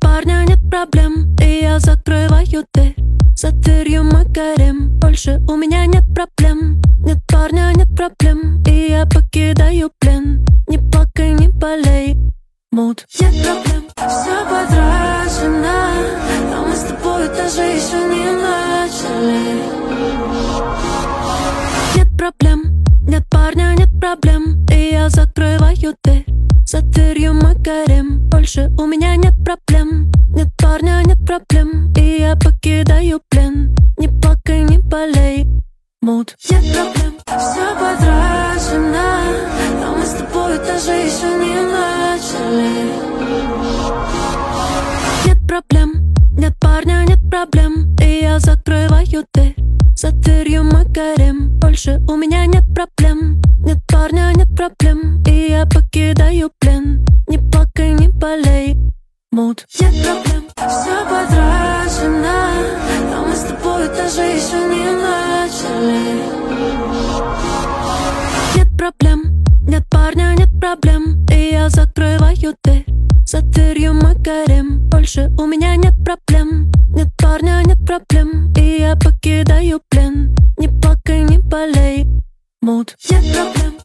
парня, нет проблем, и я закрываю дверь. За дверью мой гарем, больше у меня нет проблем. Нет парня, нет проблем, и я покидаю плен. Не плакай, не болей, мут. Нет проблем, все потрачено, но мы с тобой даже еще не начали. Нет проблем, нет парня, нет проблем, и я закрываю дверь. За дверью мой гарем, больше у меня нет проблем. Нет парня, нет проблем, и я покидаю плен. Не плакай, не болей, мут. Нет проблем, все потрачено, но мы с тобой даже еще не начали. Нет проблем, нет парня, нет проблем, и я закрываю дверь. За дверью мой гарем, больше у меня нет проблем. Нет парня, нет проблем, и я покидаю плен. Не плакай, не болей, мут. Нет проблем, все потрачено, но мы с тобой даже еще не начали. Нет проблем, нет парня, нет проблем, и я закрываю дверь. За дверью мой гарем, больше у меня нет проблем. Нет парня, нет проблем, и я покидаю плен. Не плакай, не болей, мут. Нет проблем,